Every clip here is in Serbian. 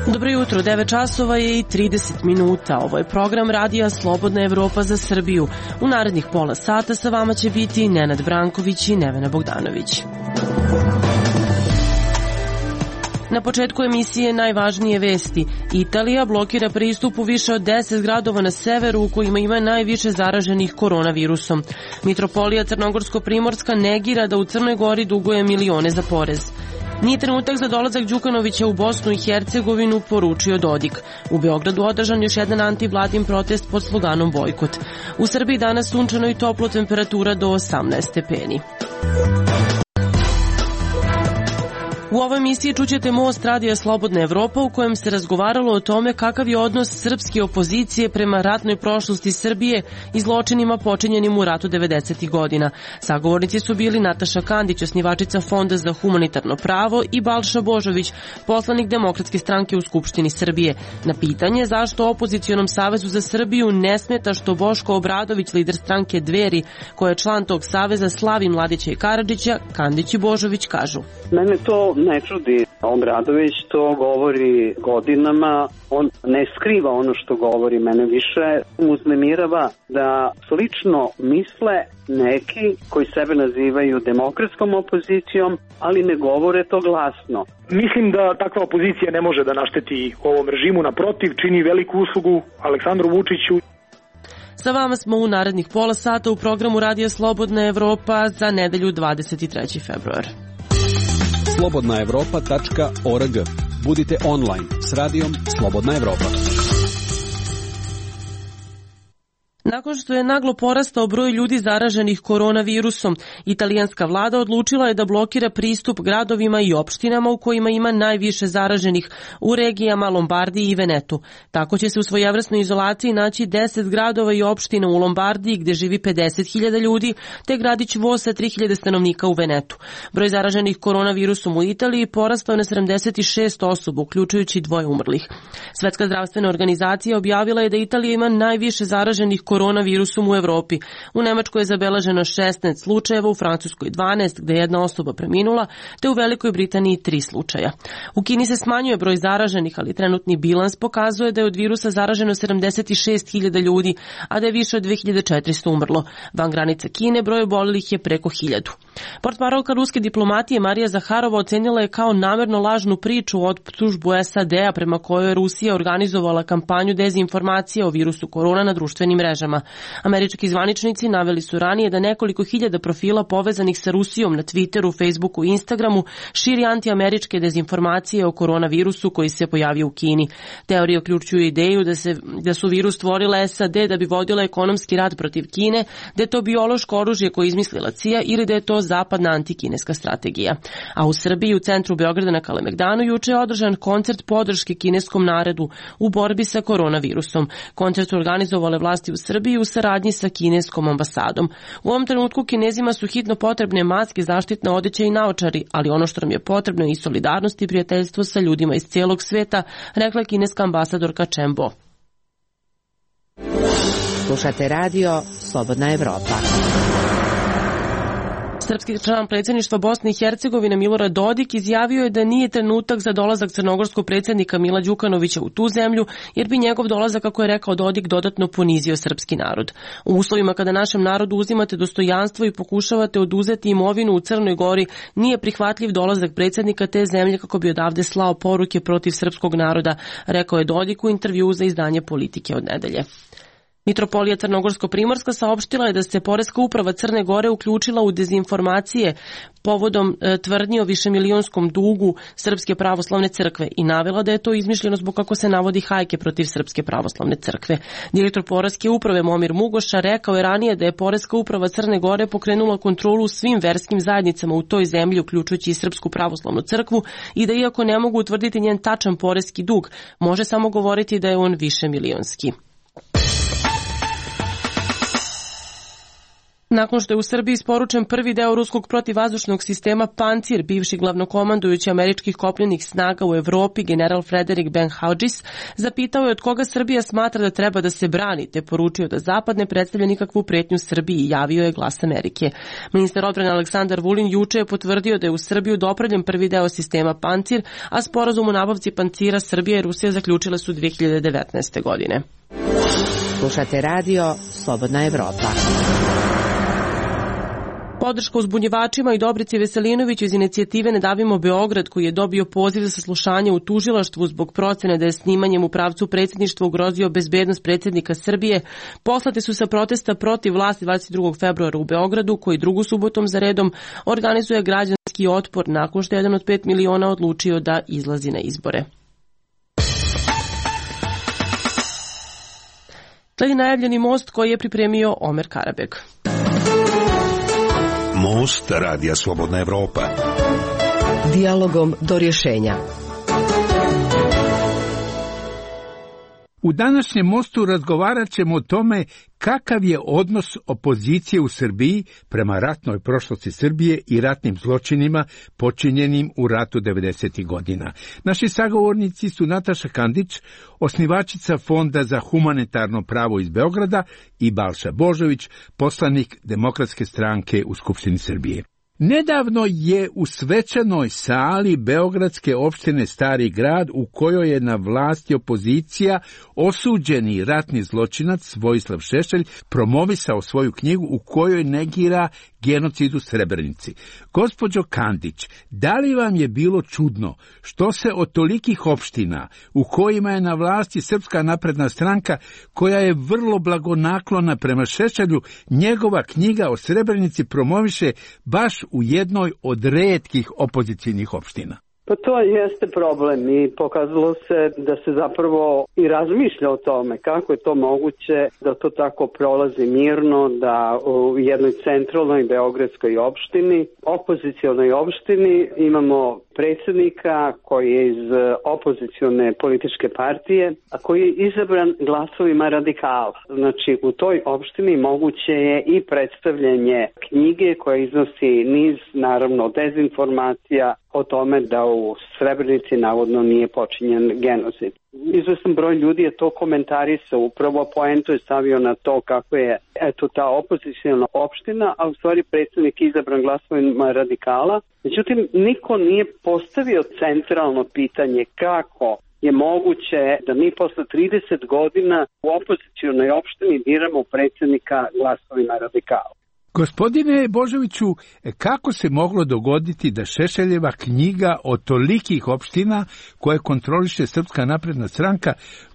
Dobro jutro, 9 časova je i 30 minuta. Ovo je program radija Slobodna Evropa za Srbiju. U narednih pola sata sa vama će biti Nenad Branković i Nevena Bogdanović. Na početku emisije najvažnije vesti. Italija blokira pristup u više od 10 gradova na severu u kojima ima najviše zaraženih koronavirusom. Mitropolija Crnogorsko-Primorska negira da u Crnoj Gori duguje milione za porez. Nije trenutak za dolazak Đukanovića u Bosnu i Hercegovinu, poručio Dodik. U Beogradu održan još jedan antivladin protest pod sloganom bojkot. U Srbiji danas sunčano i toplo, temperatura do 18 stepeni. U ovoj emisiji čućete Most radija Slobodna Evropa u kojem se razgovaralo o tome kakav je odnos srpske opozicije prema ratnoj prošlosti Srbije i zločinima počinjenim u ratu 90. godina. Sagovornici su bili Nataša Kandić, osnivačica Fonda za humanitarno pravo, i Balša Božović, poslanik Demokratske stranke u Skupštini Srbije. Na pitanje zašto opozicionom Savezu za Srbiju ne smeta što Boško Obradović, lider stranke Dveri, koja je član tog saveza, slavi Mladića i Karadžića, Kandić i Božović kažu: Mene to ne čudi. Obradović to govori godinama, on ne skriva ono što govori. Mene više uznemirava da slično misle neki koji sebe nazivaju demokratskom opozicijom, ali ne govore to glasno. Mislim da takva opozicija ne može da našteti ovom režimu, naprotiv, čini veliku uslugu Aleksandru Vučiću. Sa vama smo u narednih pola sata u programu Radija Slobodna Evropa za nedelju 23. februar. slobodnaevropa.org. Budite online s radijom Slobodna Evropa. Nakon što je naglo porastao broj ljudi zaraženih koronavirusom, italijanska vlada odlučila je da blokira pristup gradovima i opštinama u kojima ima najviše zaraženih u regijama Lombardiji i Venetu. Tako će se u svojevrsnoj izolaciji naći 10 gradova i opština u Lombardiji gde živi 50.000 ljudi, te gradić Vo sa 3.000 stanovnika u Venetu. Broj zaraženih koronavirusom u Italiji porastao na 76 osoba, uključujući 2 umrlih. Svetska zdravstvena organizacija objavila je da Italija ima najviše zaraženih koronavirusom u Evropi. U Nemačkoj je zabeleženo 16 slučajeva, u Francuskoj 12, gde je jedna osoba preminula, te u Velikoj Britaniji 3 slučaja. U Kini se smanjuje broj zaraženih, ali trenutni bilans pokazuje da je od virusa zaraženo 76.000 ljudi, a da je više od 2.400 umrlo. Van granica Kine broj obolelih je preko 1.000. Portparolka ruske diplomatije Marija Zaharova ocenila je kao namerno lažnu priču optužbu SAD-a prema kojoj je Rusija organizovala kampanju dezinformacije o virusu korona na društvenim mrežama. Američki zvaničnici naveli su ranije da nekoliko hiljada profila povezanih sa Rusijom na Twitteru, Facebooku i Instagramu širi antiameričke dezinformacije o koronavirusu koji se pojavio u Kini. Teorije uključuju ideju da su virus stvorile SAD da bi vodila ekonomski rat protiv Kine, da je to biološko oružje koje je izmislila CIA ili da je to zapadna antikineska strategija. A u Srbiji, u centru Beograda na Kalemegdanu, juče je održan koncert podrške kineskom narodu u borbi sa koronavirusom. Koncert su organizovale vlasti u Srbiji u saradnji sa kineskom ambasadom. U ovom trenutku Kinezima su hitno potrebne maske, zaštitne odeće i naočari, ali ono što nam je potrebno je i solidarnost i prijateljstvo sa ljudima iz cijelog sveta, rekla je kineska ambasadorka Chen Bo. Slušate radio Slobodna Evropa. Srpski član predsjedništva Bosne i Hercegovine Milorad Dodik izjavio je da nije trenutak za dolazak crnogorskog predsjednika Mila Đukanovića u tu zemlju, jer bi njegov dolazak, kako je rekao Dodik, dodatno ponizio srpski narod. U uslovima kada našem narodu uzimate dostojanstvo i pokušavate oduzeti imovinu u Crnoj Gori, nije prihvatljiv dolazak predsjednika te zemlje kako bi odavde slao poruke protiv srpskog naroda, rekao je Dodik u intervjuu za izdanje Politike od nedelje. Mitropolija Crnogorsko-Primorska saopštila je da se Poreska uprava Crne Gore uključila u dezinformacije povodom tvrdnji o višemilijonskom dugu Srpske pravoslavne crkve i navela da je to izmišljeno zbog, kako se navodi, hajke protiv Srpske pravoslavne crkve. Direktor Poreske uprave Momir Mugoša rekao je ranije da je Poreska uprava Crne Gore pokrenula kontrolu u svim verskim zajednicama u toj zemlji, uključujući i Srpsku pravoslavnu crkvu, i da iako ne mogu utvrditi njen tačan poreski dug, može samo govoriti da je on višemilionski. Nakon što je u Srbiji isporučen prvi deo ruskog protivvazdušnog sistema Pancir, bivši glavnokomandujući američkih kopnenih snaga u Evropi, general Frederick Ben Hodges, zapitao je od koga Srbija smatra da treba da se brani, te poručio da Zapad ne predstavlja nikakvu pretnju Srbiji i javio je Glas Amerike. Ministar odbrane Aleksandar Vulin juče je potvrdio da je u Srbiju dopravljen prvi deo sistema Pancir, a sporazum o nabavci Pancira Srbija i Rusija zaključile su 2019. godine. Slušate radio Slobodna Evropa. Podrška uzbunjivačima i Dobrici Veselinoviću iz inicijative Ne davimo Beograd, koji je dobio poziv za saslušanje u tužilaštvu zbog procene da je snimanjem u pravcu predsjedništva ugrozio bezbednost predsjednika Srbije, poslati su sa protesta protiv vlasti 22. februara u Beogradu, koji drugu subotom za redom organizuje građanski otpor nakon što je 1 od 5 miliona odlučio da izlazi na izbore. Sledi najavljeni most koji je pripremio Omer Karabeg. Most Radija Slobodna Evropa. Dijalogom do rješenja. U današnjem mostu razgovarat ćemo o tome kakav je odnos opozicije u Srbiji prema ratnoj prošlosti Srbije i ratnim zločinima počinjenim u ratu 90. godina. Naši sagovornici su Nataša Kandić, osnivačica Fonda za humanitarno pravo iz Beograda, i Balša Božović, poslanik Demokratske stranke u Skupštini Srbije. Nedavno je u svečanoj sali beogradske opštine Stari grad, u kojoj je na vlasti opozicija, osuđeni ratni zločinac Vojislav Šešelj promovisao svoju knjigu u kojoj negira genocid u Srebrenici. Gospođo Kandić, da li vam je bilo čudno što se od tolikih opština u kojima je na vlasti Srpska napredna stranka, koja je vrlo blagonaklona prema Šešelju, njegova knjiga o Srebrenici promoviše baš u jednoj od retkih opozicijnih opština? Pa to jeste problem i pokazalo se da se zapravo i razmišlja o tome kako je to moguće da to tako prolazi mirno, da u jednoj centralnoj beogradskoj opštini, opozicionoj opštini, imamo predsjednika koji je iz opozicione političke partije, a koji je izabran glasovima radikala. Znači, u toj opštini moguće je i predstavljanje knjige koja iznosi niz, naravno, dezinformacija o tome da u Srebrenici navodno nije počinjen genocid. Izvestan broj ljudi je to komentarisao, upravo poentu je stavio na to kako je ta opoziciona opština, a u stvari predsjednik izabran glasovima radikala. Međutim, niko nije postavio centralno pitanje kako je moguće da mi posle 30 godina u opozicionoj opštini biramo predsjednika glasovima radikala. Gospodine Božoviću, kako se moglo dogoditi da Šešeljeva knjiga o tolikih opština koje kontroliše Srpska napredna stranka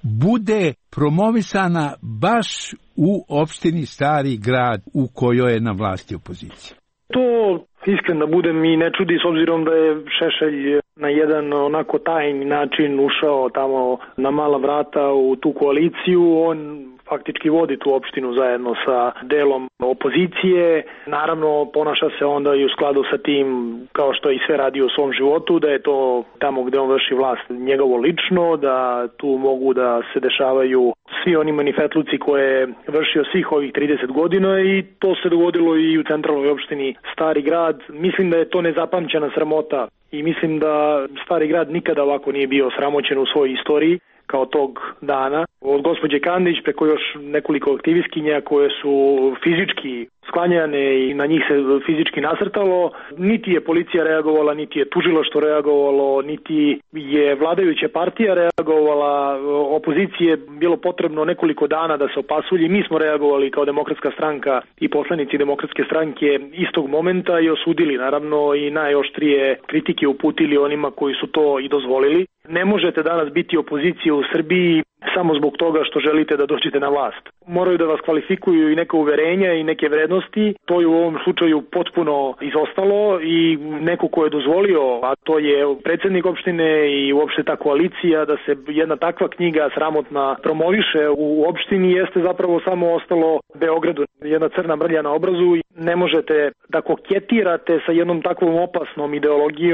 bude promovisana baš u opštini Stari grad u kojoj je na vlasti opozicija? To iskren da budem i ne čudi, s obzirom da je Šešelj na jedan onako tajni način ušao tamo na mala vrata u tu koaliciju. On faktički vodi tu opštinu zajedno sa delom opozicije. Naravno, ponaša se onda i u skladu sa tim, kao što je i sve radi u svom životu, da je to tamo gde on vrši vlast njegovo lično, da tu mogu da se dešavaju svi oni manifetluci koje je vršio svih ovih 30 godina i to se dogodilo i u centralnoj opštini Stari grad. Mislim da je to nezapamćena sramota i mislim da Stari grad nikada ovako nije bio sramoćen u svojoj istoriji kao tog dana. Od gospođe Kandić preko još nekoliko aktivistkinja koje su fizički sklanjane i na njih se fizički nasrtalo. Niti je policija reagovala, niti je tužilaštvo reagovalo, niti je vladajuća partija reagovala. Opozicije bilo potrebno nekoliko dana da se opasulji. Mi smo reagovali kao Demokratska stranka i poslanici Demokratske stranke istog momenta i osudili naravno i najoštrije kritike uputili onima koji su to i dozvolili. Ne možete danas biti opozicija u Srbiji samo zbog toga što želite da dođete na vlast. Moraju da vas kvalifikuju i neka uverenja i neke vrednosti. To je u ovom slučaju potpuno izostalo i neko ko je dozvolio, a to je predsjednik opštine i uopšte ta koalicija, da se jedna takva knjiga sramotna promoviše u opštini, jeste zapravo samo ostalo Beogradu. Jedna crna mrlja na obrazu i ne možete da koketirate sa jednom takvom opasnom ideologijom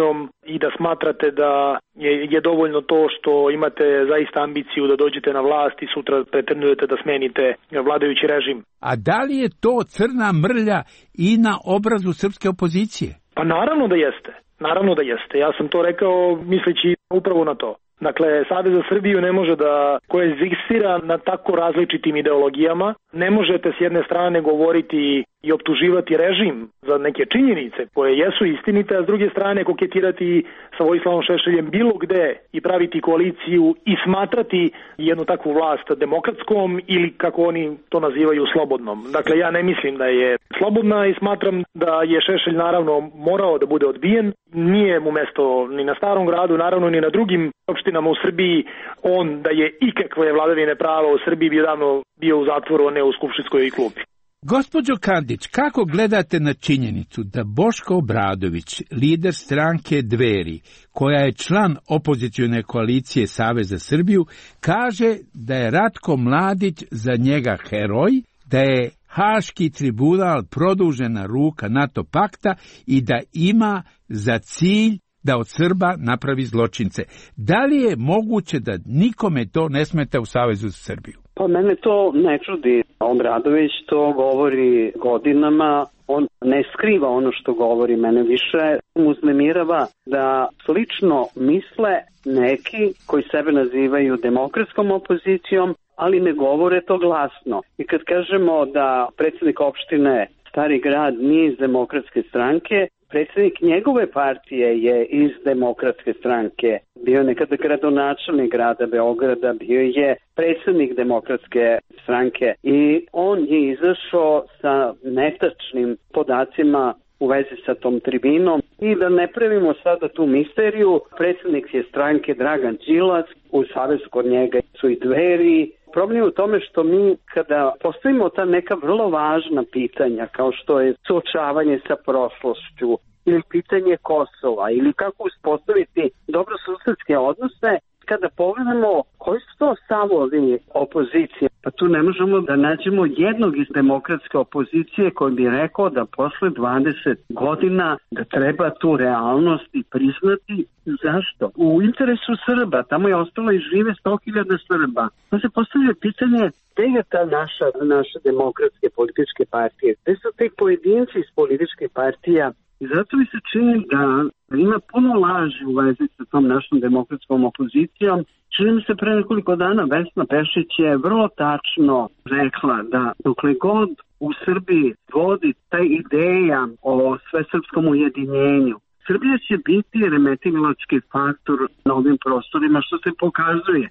i da smatrate da je dovoljno to što imate zaista ambiciju da dođete na vlast i sutra pretendujete da smenite vladajući režim. A da li je to crna mrlja i na obrazu srpske opozicije? Pa naravno da jeste. Naravno da jeste. Ja sam to rekao misleći upravo na to. Dakle, Savez za Srbiju ne može da koegzistira na tako različitim ideologijama. Ne možete s jedne strane govoriti i optuživati režim za neke činjenice koje jesu istinite, a s druge strane koketirati sa Vojislavom Šešeljem bilo gde i praviti koaliciju i smatrati jednu takvu vlast demokratskom ili, kako oni to nazivaju, slobodnom. Dakle, ja ne mislim da je slobodna i smatram da je Šešelj naravno morao da bude odbijen. Nije mu mesto ni na Starom gradu, naravno ni na drugim opštinama u Srbiji. On da je ikakve vladavine prava u Srbiji bi davno bio u zatvoru, a ne u skupštinskoj klupi. Gospođo Kandić, kako gledate na činjenicu da Boško Obradović, lider stranke Dveri, koja je član opozicione koalicije Savez za Srbiju, kaže da je Ratko Mladić za njega heroj, da je Haški tribunal produžena ruka NATO pakta i da ima za cilj da od Srba napravi zločince. Da li je moguće da nikome to ne smeta u Savezu za Srbiju? Pa mene to ne čudi. Obradović to govori godinama, on ne skriva ono što govori. Mene više uznemirava da slično misle neki koji sebe nazivaju demokratskom opozicijom, ali ne govore to glasno. I kad kažemo da predsjednik opštine Stari grad nije iz Demokratske stranke, predsjednik njegove partije je iz Demokratske stranke. Bio je nekada gradonačelnik grada Beograda, bio je predsjednik Demokratske stranke i on je izašao sa netačnim podacima u vezi sa tom tribinom. I da ne pravimo sada tu misteriju, predsjednik je stranke Dragan Đilas, u savezu kod njega su i Dveri. Problem je u tome što mi kada postavimo ta neka vrlo važna pitanja, kao što je suočavanje sa prošlošću, ili pitanje Kosova, ili kako uspostaviti dobrosusedske odnose, kada pogledamo koji su to stavovi opozicije, pa tu ne možemo da nađemo jednog iz demokratske opozicije koji bi rekao da posle 20 godina da treba tu realnost i priznati. Zašto? U interesu Srba, tamo je ostalo i žive 100.000 Srba. To se postavlja pitanje gde je ta naše demokratske političke partije, gde su te pojedinci iz političke partija. I zato mi se čini da ima puno laži u vezi sa tom našom demokratskom opozicijom. Čini mi se pre nekoliko dana Vesna Pešić je vrlo tačno rekla da dokle god u Srbiji vodi ta ideja o svesrpskom ujedinjenju, Srbija će biti remetilački faktor na ovim prostorima, što se pokazuje.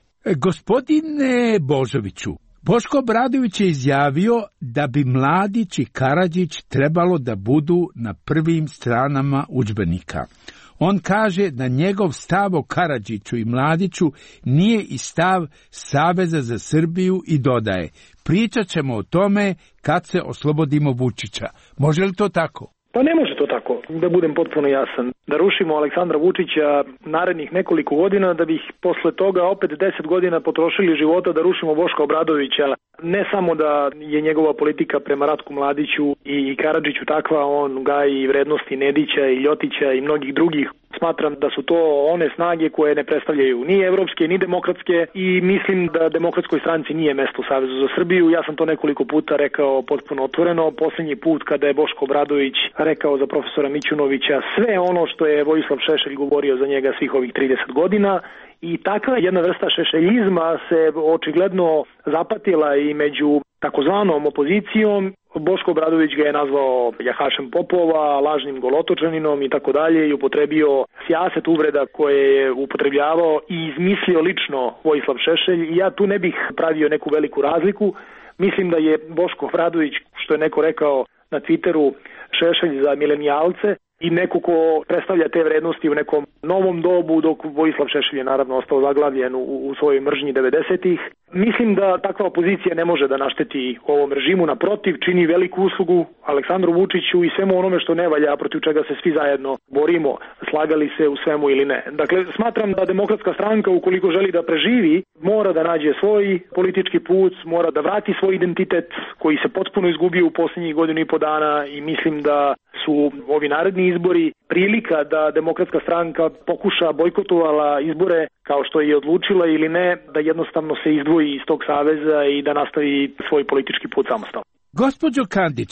Gospodine Božoviću, Boško Obradović je izjavio da bi Mladić i Karadžić trebalo da budu na prvim stranama udžbenika. On kaže da njegov stav o Karadžiću i Mladiću nije i stav Saveza za Srbiju i dodaje: pričat ćemo o tome kad se oslobodimo Vučića. Može li to tako? Pa ne može to tako, da budem potpuno jasan. Da rušimo Aleksandra Vučića narednih nekoliko godina, da bih posle toga opet 10 godina potrošili života da rušimo Boška Obradovića. Ne samo da je njegova politika prema Ratku Mladiću i Karadžiću takva, on gaji vrednosti Nedića i Ljotića i mnogih drugih. Smatram da su to one snage koje ne predstavljaju ni evropske, ni demokratske i mislim da demokratskoj stranci nije mesto u Savezu za Srbiju. Ja sam to nekoliko puta rekao potpuno otvoreno. Poslednji put kada je Boško Obradović rekao za profesora Mićunovića sve ono što je Vojislav Šešelj govorio za njega svih ovih 30 godina. I takva jedna vrsta šešeljizma se očigledno zapatila i među takozvanom opozicijom. Boško Obradović ga je nazvao jahašem popova, lažnim golotočaninom i tako dalje i upotrebio sijaset uvreda koje je upotrebljavao i izmislio lično Vojislav Šešelj. I ja tu ne bih pravio neku veliku razliku. Mislim da je Boško Obradović, što je neko rekao na Twitteru, Šešelj za milenijalce i neko ko predstavlja te vrednosti u nekom novom dobu, dok Vojislav Šešelj je naravno ostao zaglavljen u svojoj mržnji 90-ih. Mislim da takva opozicija ne može da našteti ovom režimu, naprotiv, čini veliku uslugu Aleksandru Vučiću i svemu onome što ne valja, protiv čega se svi zajedno borimo, slagali se u svemu ili ne. Dakle, smatram da demokratska stranka, ukoliko želi da preživi, mora da nađe svoj politički put, mora da vrati svoj identitet koji se potpuno izgubio u posljednjih godinu i po dana i mislim da su ovi naredni izbori prilika da Demokratska stranka pokuša bojkotovala izbore kao što je odlučila ili ne, da jednostavno se izdvoji iz tog saveza i da nastavi svoj politički put samostalno. Gospođo Kandić,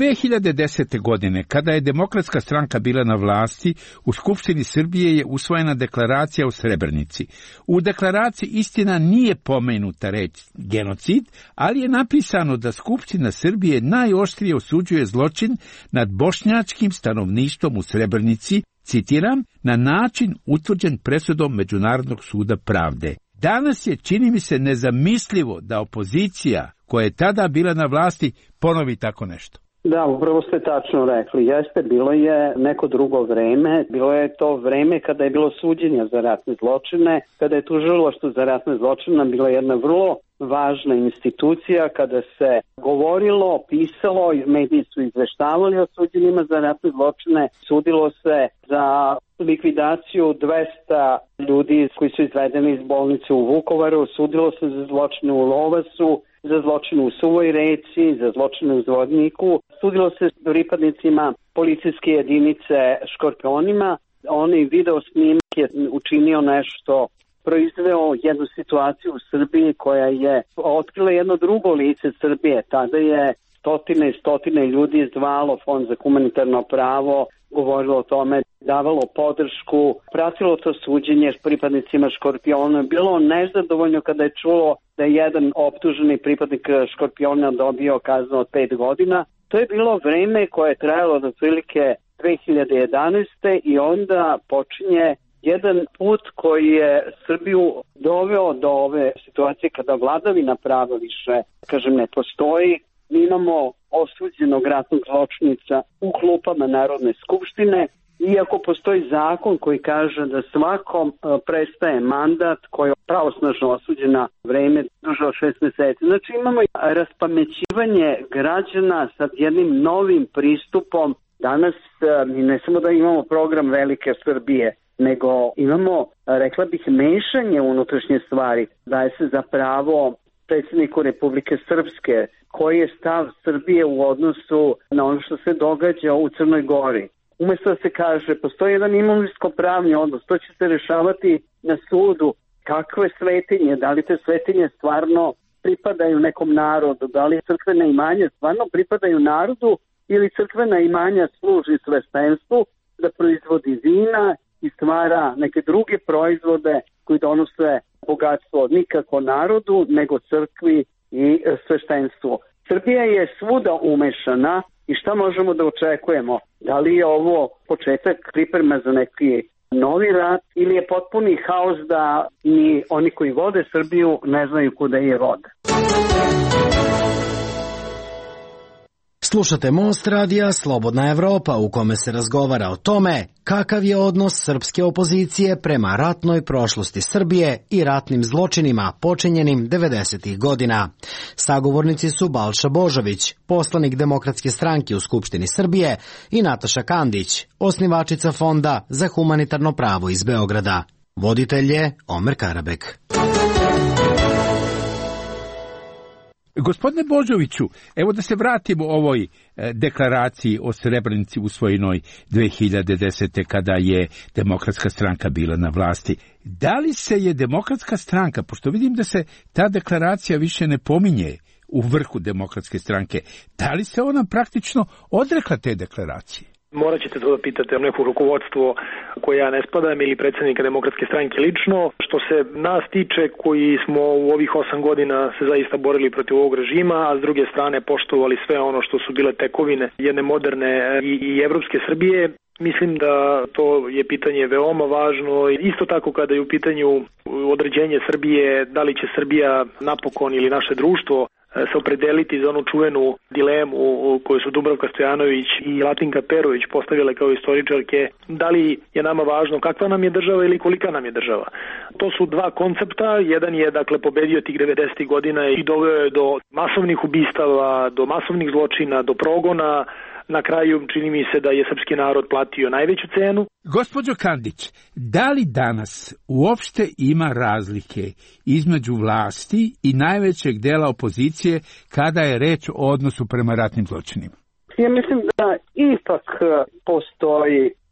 2010. godine, kada je Demokratska stranka bila na vlasti, u Skupštini Srbije je usvojena deklaracija o Srebrenici. U deklaraciji istina nije pomenuta reč genocid, ali je napisano da Skupština Srbije najoštrije osuđuje zločin nad bošnjačkim stanovništvom u Srebrenici, citiram, na način utvrđen presudom Međunarodnog suda pravde. Danas je, čini mi se, nezamislivo da opozicija koja je tada bila na vlasti ponovi tako nešto. Da, upravo ste tačno rekli. Jeste, bilo je neko drugo vreme. Bilo je to vreme kada je bilo suđenja za ratne zločine, kada je tužilaštvo za ratne zločine bila jedna vrlo važna institucija, kada se govorilo, pisalo, mediji su izveštavali o suđenjima za ratne zločine, sudilo se za likvidaciju 200 ljudi koji su izvedeni iz bolnice u Vukovaru, sudilo se za zločine u Lovasu, za zločine u Suvoj Reci, za zločine u Zvodniku, sudilo se pripadnicima policijske jedinice Škorpionima. Onaj video snimak je učinio nešto, proizveo jednu situaciju u Srbiji koja je otkrila jedno drugo lice Srbije. Tada je stotine i stotine ljudi zvalo Fond za humanitarno pravo, govorilo o tome, davalo podršku, pratilo to suđenje s pripadnicima Škorpiona. Bilo nezadovoljno kada je čulo da je jedan optuženi pripadnik Škorpiona dobio kaznu od 5 godina. To je bilo vreme koje je trajalo do prilike 2011. i onda počinje jedan put koji je Srbiju doveo do ove situacije kada vladavina prava više, ne postoji. Mi imamo osuđenog ratnog zločinica u klupama Narodne skupštine, iako postoji zakon koji kaže da svakom prestaje mandat koji je pravosnažno osuđen na vreme duže od 6 meseci. Znači imamo raspamećivanje građana sa jednim novim pristupom. Danas ne samo da imamo program Velike Srbije, nego imamo, rekla bih, mešanje unutrašnje stvari. Daje se za pravo predsjedniku Republike Srpske, koji je stav Srbije u odnosu na ono što se događa u Crnoj Gori. Umesto da se kaže, postoji jedan imovinsko-pravni odnos, to će se rešavati na sudu. Kakve svetinje, da li te svetinje stvarno pripadaju nekom narodu, da li crkvena imanja stvarno pripadaju narodu ili crkvena imanja služi sveštenstvu da proizvodi vina i stvara neke druge proizvode koji donose bogatstvo nikako narodu, nego crkvi i sveštenstvu. Srbija je svuda umešana i šta možemo da očekujemo? Da li je ovo početak priprema za neki novi rat ili je potpuni haos da ni oni koji vode Srbiju ne znaju kuda je vode? Slušate Most radija Slobodna Evropa, u kome se razgovara o tome kakav je odnos srpske opozicije prema ratnoj prošlosti Srbije i ratnim zločinima počinjenim 90. godina. Sagovornici su Balša Božović, poslanik Demokratske stranke u Skupštini Srbije, i Nataša Kandić, osnivačica Fonda za humanitarno pravo iz Beograda. Voditelj je Omer Karabek. Gospodine Božoviću, evo da se vratimo ovoj deklaraciji o Srebrenici usvojenoj 2010. kada je Demokratska stranka bila na vlasti. Da li se je Demokratska stranka, pošto vidim da se ta deklaracija više ne pominje u vrhu Demokratske stranke, da li se ona praktično odrekla te deklaracije? Morat ćete to da pitate neko rukovodstvo koje ja ne spadam ili predsjednika Demokratske stranke lično. Što se nas tiče, koji smo u ovih 8 godina se zaista borili protiv ovog režima, a s druge strane poštovali sve ono što su bile tekovine jedne moderne i evropske Srbije, mislim da to je pitanje veoma važno. Isto tako kada je u pitanju određenje Srbije, da li će Srbija napokon ili naše društvo se opredeliti za onu čuvenu dilemu koju su Dubravka Stojanović i Latinka Perović postavile kao istoričarke, da li je nama važno kakva nam je država ili kolika nam je država. To su dva koncepta, jedan je pobedio tih 90. godina i doveo je do masovnih ubistava, do masovnih zločina, do progona. Na kraju čini mi se da je srpski narod platio najveću cenu. Gospođo Kandić, da li danas uopšte ima razlike između vlasti i najvećeg dela opozicije kada je reč o odnosu prema ratnim zločinima? Ja mislim da ipak postoji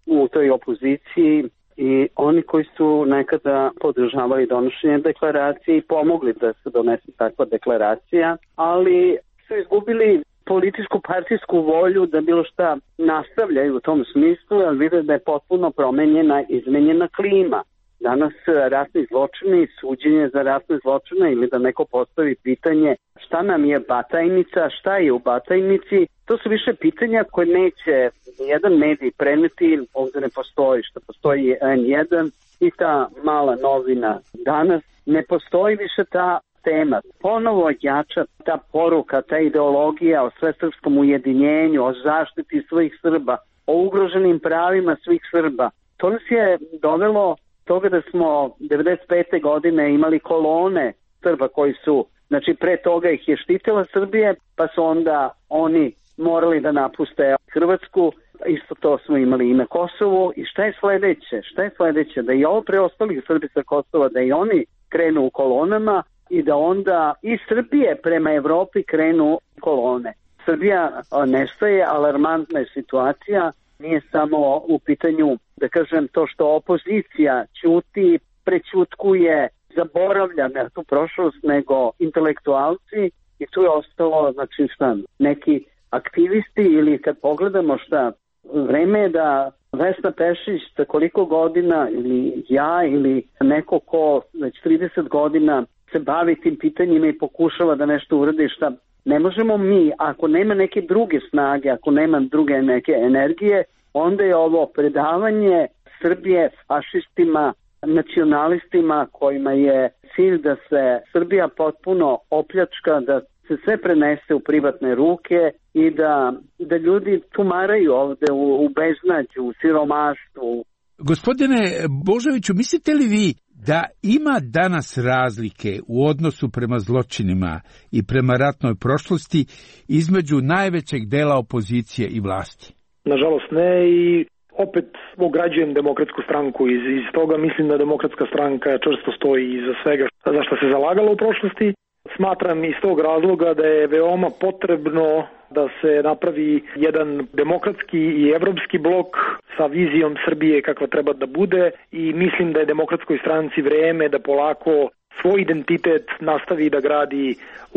u toj opoziciji i oni koji su nekada podržavali donošenje deklaracije i pomogli da se donese takva deklaracija, ali su izgubili političku partijsku volju da bilo šta nastavljaju u tom smislu, jer vide da je potpuno promenjena, izmenjena klima. Danas ratni zločini, suđenje za ratne zločine ili da neko postavi pitanje šta nam je Batajnica, šta je u Batajnici, to su više pitanja koje neće jedan medij preneti, ovdje ne postoji, što postoji N1 i ta mala novina danas, ne postoji više ta tema. Ponovo jača ta poruka, ta ideologija o svesrpskom ujedinjenju, o zaštiti svih Srba, o ugroženim pravima svih Srba. To nas je dovelo toga da smo 95. godine imali kolone Srba koji su, znači pre toga ih je štitila Srbije, pa su onda oni morali da napuste Hrvatsku, isto to smo imali i na Kosovu. I šta je sledeće? Šta je sledeće? Da i ovo preostalih Srbi sa Kosova, da i oni krenu u kolonama i da onda i Srbije prema Evropi krenu kolone. Srbija nestaje, alarmantna je situacija, nije samo u pitanju, da kažem, to što opozicija ćuti, prećutkuje, zaboravlja na tu prošlost, nego intelektualci i tu je ostalo, znači šta, neki aktivisti ili kad pogledamo šta, vreme je da Vesna Pešić za koliko godina ili ja ili neko ko već 30 godina se bavi tim pitanjima i pokušava da nešto uradi šta. Ne možemo mi, ako nema neke druge snage, ako nema druge neke energije, onda je ovo predavanje Srbije fašistima, nacionalistima kojima je cilj da se Srbija potpuno opljačka, da se sve prenese u privatne ruke i da ljudi tumaraju ovde u beznađu, u siromaštvu. Gospodine Božoviću, mislite li vi da ima danas razlike u odnosu prema zločinima i prema ratnoj prošlosti između najvećeg dela opozicije i vlasti? Nažalost ne, i opet ograđujem Demokratsku stranku iz toga. Mislim da Demokratska stranka čvrsto stoji iza svega za što se zalagala u prošlosti. Smatram iz tog razloga da je veoma potrebno da se napravi jedan demokratski i evropski blok sa vizijom Srbije kakva treba da bude, i mislim da je Demokratskoj stranci vreme da polako svoj identitet nastavi da gradi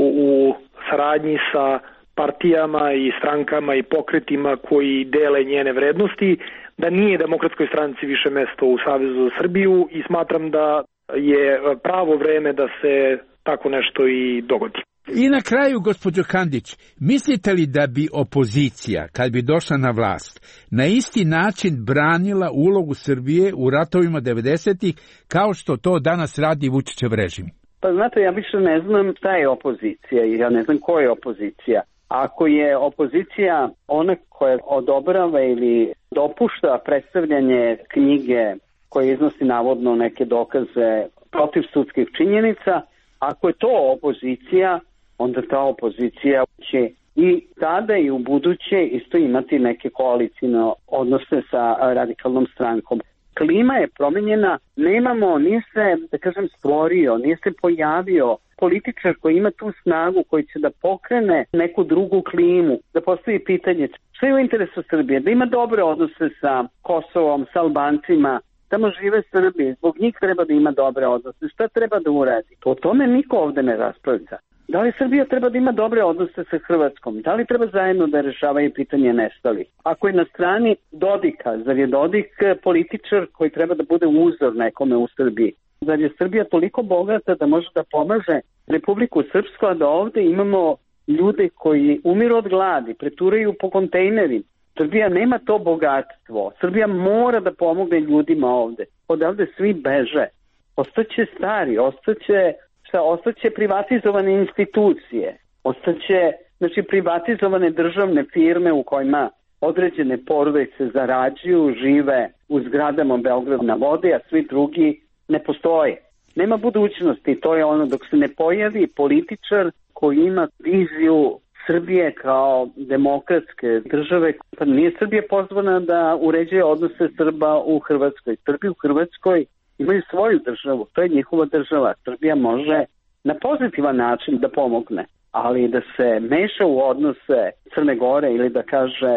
u saradnji sa partijama i strankama i pokretima koji dele njene vrednosti, da nije Demokratskoj stranci više mesto u Savezu za Srbiju, i smatram da je pravo vreme da se tako nešto i dogodi. I na kraju, gospođo Kandić, mislite li da bi opozicija, kad bi došla na vlast, na isti način branila ulogu Srbije u ratovima 90-ih kao što to danas radi Vučićev režim? Pa znate, ja više ne znam šta je opozicija i ja ne znam ko je opozicija. Ako je opozicija ona koja odobrava ili dopušta predstavljanje knjige koje iznosi navodno neke dokaze protiv sudskih činjenica, ako je to opozicija, onda ta opozicija će i tada i u buduće isto imati neke koalicijne odnose sa radikalnom strankom. Klima je promenjena, nije se, da kažem, stvorio, nije se pojavio političar koji ima tu snagu, koji će da pokrene neku drugu klimu, da postavi pitanje što je u interesu Srbije, da ima dobre odnose sa Kosovom, sa Albancima, tamo žive Srbi, zbog njih treba da ima dobre odnose, šta treba da uradi. O tome niko ovde ne raspravlja. Da li Srbija treba da ima dobre odnose sa Hrvatskom? Da li treba zajedno da rešavaju pitanje nestalih? Ako je na strani Dodika, zar je Dodik političar koji treba da bude uzor nekome u Srbiji? Zar je Srbija toliko bogata da može da pomaže Republiku Srpsku, a da ovde imamo ljude koji umiru od gladi, preturaju po kontejnerima? Srbija nema to bogatstvo. Srbija mora da pomogne ljudima ovde. Odavde svi beže. Ostaće stari, ostaće privatizovane institucije, ostaće privatizovane državne firme u kojima određene porodice zarađuju, žive u zgradama Beograda na vodi, a svi drugi ne postoje. Nema budućnosti, to je ono dok se ne pojavi političar koji ima viziju Srbije kao demokratske države. Pa nije Srbija pozvana da uređuje odnose Srba u Hrvatskoj. Srbi u Hrvatskoj imaju svoju državu, to je njihova država. Srbija može na pozitivan način da pomogne, ali da se meša u odnose Crne Gore ili da kaže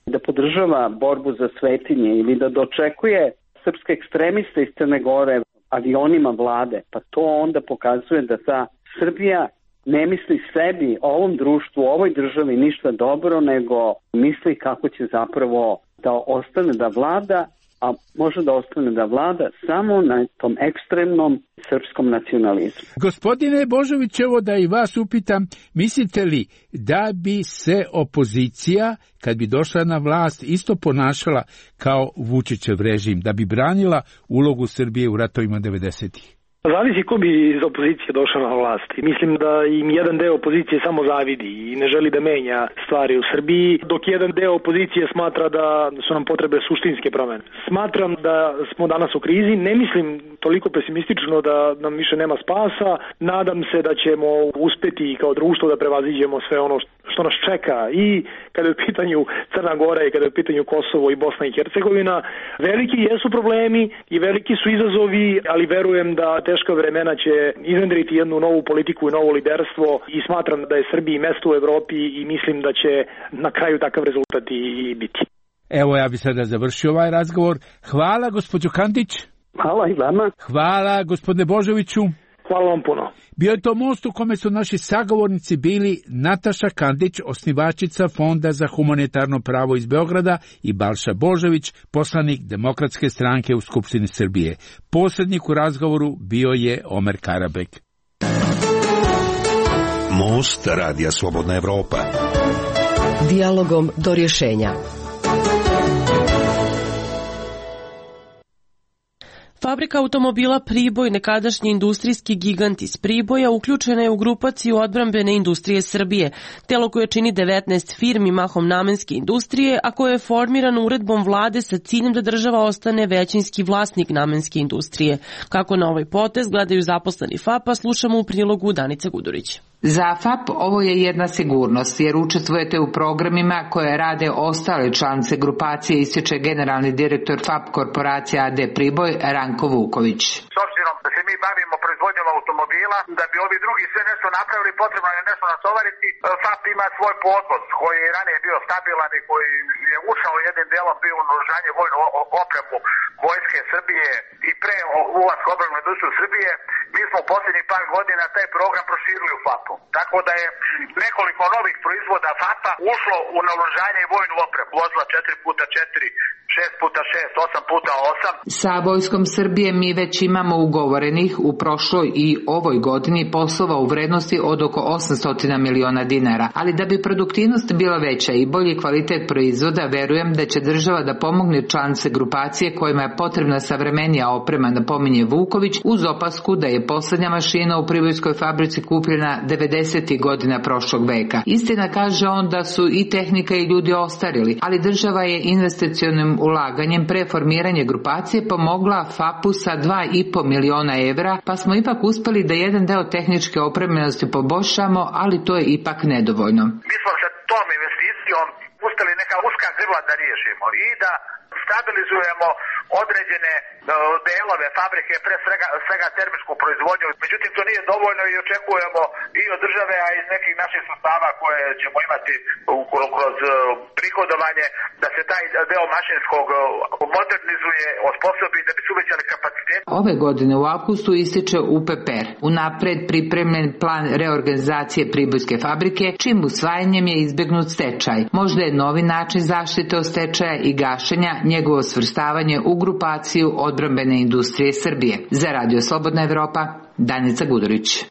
da podržava borbu za svetinje ili da dočekuje srpske ekstremiste iz Crne Gore avionima vlade, pa to onda pokazuje da ta Srbija ne misli sebi, ovom društvu, ovoj državi ništa dobro, nego misli kako će zapravo da ostane da vlada, a može da ostane da vlada samo na tom ekstremnom srpskom nacionalizmu. Gospodine Božović, evo da i vas upitam, mislite li da bi se opozicija, kad bi došla na vlast, isto ponašala kao Vučićev režim, da bi branila ulogu Srbije u ratovima 90-ih? Zavisi ko bi iz opozicije došao na vlast. Mislim da im jedan deo opozicije samo zavidi i ne želi da menja stvari u Srbiji, dok jedan deo opozicije smatra da su nam potrebe suštinske promene. Smatram da smo danas u krizi, ne mislim toliko pesimistično da nam više nema spasa, nadam se da ćemo uspeti kao društvo da prevaziđemo sve ono što nas čeka i kada je u pitanju Crna Gora i kada je u pitanju Kosovo i Bosna i Hercegovina. Veliki jesu problemi i veliki su izazovi, ali verujem da teška vremena će iznedriti jednu novu politiku i novo liderstvo i smatram da je Srbiji mesto u Evropi i mislim da će na kraju takav rezultat i biti. Evo, ja bi sada završio ovaj razgovor. Hvala, gospođo Kandić. Hvala i vama. Hvala, gospodine Božoviću. Hvala vam puno. Bio je to most u kome su naši sagovornici bili Nataša Kandić, osnivačica Fonda za humanitarno pravo iz Beograda, i Balša Božović, poslanik Demokratske stranke u Skupštini Srbije. Posrednik u razgovoru bio je Omer Karabek. Most Radija Slobodna Evropa. Dijalogom do rješenja. Fabrika automobila Priboj, nekadašnji industrijski gigant iz Priboja, uključena je u grupaciju odbrambene industrije Srbije, telo koje čini 19 firmi mahom namenske industrije, a koje je formirano uredbom vlade sa ciljem da država ostane većinski vlasnik namenske industrije. Kako na ovaj potez gledaju zaposleni FAP-a, slušamo u prilogu Danice Gudurić. Za FAP ovo je jedna sigurnost, jer učestvujete u programima koje rade ostale članice grupacije, ističe generalni direktor FAP korporacija AD Priboj Ranko Vuković. S obzirom da se mi bavimo proizvodnjom automobila, da bi ovi drugi sve nešto napravili, potrebno je nešto natovariti. FAP ima svoj podvoz koji je ranije bio stabilan i koji je ušao jednim delom bio u naoružanje vojnu opremu Vojske Srbije i pre ulaska u odbrambenu industriju Srbije. Mi smo u posljednjih par godina taj program proširili u FAP-u. Tako da je nekoliko novih proizvoda FAP-a ušlo u naoružanje i vojnu opremu. Vozila 4x4, 6x6, 8x8. Sa Vojskom Srbije mi već imamo ugovorenih u prošloj i ovoj godini poslova u vrednosti od oko 800 miliona dinara. Ali da bi produktivnost bila veća i bolji kvalitet proizvoda, verujem da će država da pomogne članice grupacije kojima je potrebna savremenija oprema, napominje Vuković, uz opasku da je poslednja mašina u Pribojskoj fabrici kupljena 90. godina prošlog veka. Istina, kaže on, da su i tehnika i ljudi ostarili, ali država je investicionim ulaganjem pre formiranja grupacije pomogla FAP-u sa 2,5 miliona evra, pa smo ipak uspeli da jedan deo tehničke opremljenosti poboljšamo, ali to je ipak nedovoljno. Mi smo sa tom investicijom uspeli neka uska grla da riješimo i da stabilizujemo određene delove fabrike, pre svega termičku proizvodnju. Međutim, to nije dovoljno i očekujemo i od države, a iz nekih naših sredstava koje ćemo imati kroz prihodovanje, da se taj deo mašinskog modernizuje, osposobi, da bi se uvećali kapacitet. Ove godine u avgustu ističe UPPR, unapred pripremljen plan reorganizacije Pribojske fabrike, čim usvajanjem je izbegnut stečaj. Možda je novi način zaštite od stečaja i gašenja njegovo svrstavanje u grupaciju odbrambene industrije Srbije. Za Radio Slobodna Evropa, Danica Gudurić.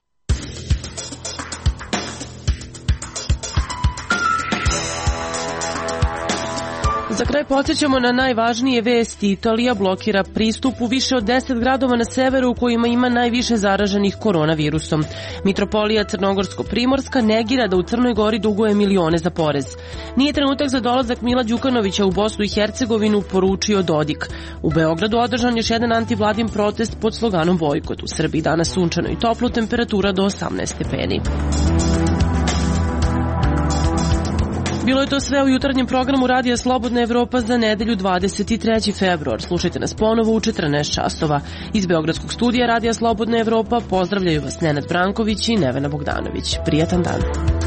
Za kraj podsjećamo na najvažnije vesti. Italija blokira pristup u više od 10 gradova na severu u kojima ima najviše zaraženih koronavirusom. Mitropolija Crnogorsko-Primorska negira da u Crnoj Gori duguje milione za porez. Nije trenutak za dolazak Mila Đukanovića u Bosnu i Hercegovinu, poručio Dodik. U Beogradu održan još jedan antivladin protest pod sloganom Bojkot. U Srbiji danas sunčano i toplo, temperatura do 18 stepeni. Bilo je to sve u jutarnjem programu Radija Slobodna Evropa za nedelju 23. februar. Slušajte nas ponovo u 14 časova. Iz Beogradskog studija Radija Slobodna Evropa pozdravljaju vas Nenad Branković i Nevena Bogdanović. Prijatan dan.